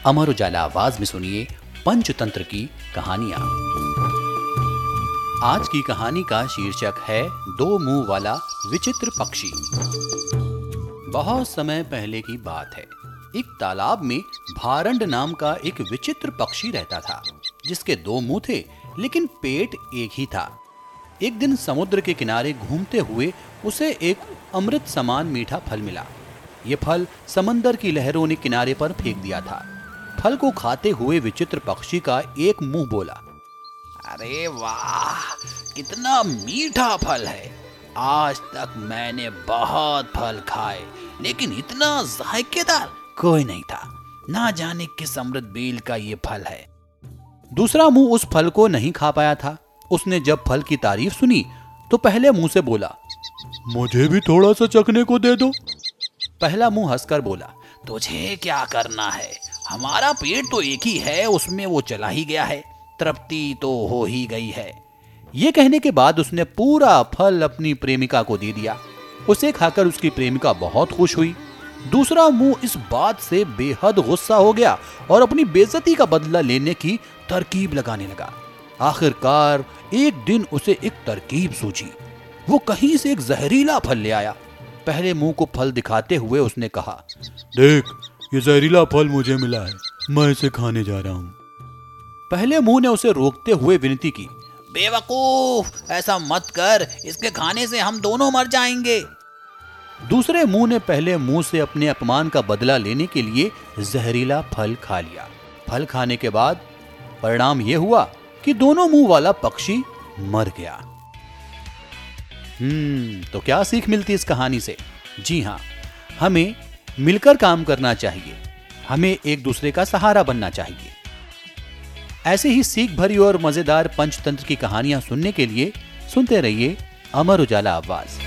अमर उजाला आवाज में सुनिए पंचतंत्र की कहानियां। आज की कहानी का शीर्षक है दो मुंह वाला विचित्र पक्षी। बहुत समय पहले की बात है। एक तालाब में भारंड नाम का एक विचित्र पक्षी रहता था, जिसके दो मुंह थे लेकिन पेट एक ही था। एक दिन समुद्र के किनारे घूमते हुए उसे एक अमृत समान मीठा फल मिला। यह फल समंदर की लहरों ने किनारे पर फेंक दिया था। फल को खाते हुए विचित्र पक्षी का एक मुंह बोला, अरे वाह, कितना मीठा फल है। आज तक मैंने बहुत फल खाए, लेकिन इतना जायकेदार कोई नहीं था। ना जाने किस अमृत बेल का ये फल है। दूसरा मुंह उस फल को नहीं खा पाया था। उसने जब फल की तारीफ सुनी तो पहले मुंह से बोला, मुझे भी थोड़ा सा चखने को दे दो। पहला मुंह हंसकर बोला, तुझे क्या करना है, हमारा पेट तो एक ही है, उसमें वो चला ही गया है, तृप्ति तो हो ही गई है। ये कहने के बाद उसने पूरा फल अपनी प्रेमिका को दे दिया। उसे खाकर उसकी प्रेमिका बहुत खुश हुई। दूसरा मुंह इस बात से बेहद गुस्सा हो गया और अपनी बेइज्जती का बदला लेने की तरकीब लगाने लगा। आखिरकार एक दिन उसे एक तरकीब सूझी। वो कहीं से एक जहरीला फल ले आया। पहले मुंह को फल दिखाते हुए उसने कहा, देख, ये जहरीला फल मुझे मिला है, मैं इसे खाने जा रहा हूँ। पहले मुंह ने उसे रोकते हुए विनती की, बेवकूफ, ऐसा मत कर, इसके खाने से हम दोनों मर जाएंगे। दूसरे मुंह ने पहले मुंह से अपने अपमान का बदला लेने के लिए जहरीला फल खा लिया। फल खाने के बाद परिणाम यह हुआ कि दोनों मुंह वाला पक्षी मर गया। तो क्या सीख मिलती इस कहानी से? जी हाँ, हमें मिलकर काम करना चाहिए, हमें एक दूसरे का सहारा बनना चाहिए। ऐसे ही सीख भरी और मजेदार पंचतंत्र की कहानियां सुनने के लिए सुनते रहिए अमर उजाला आवाज।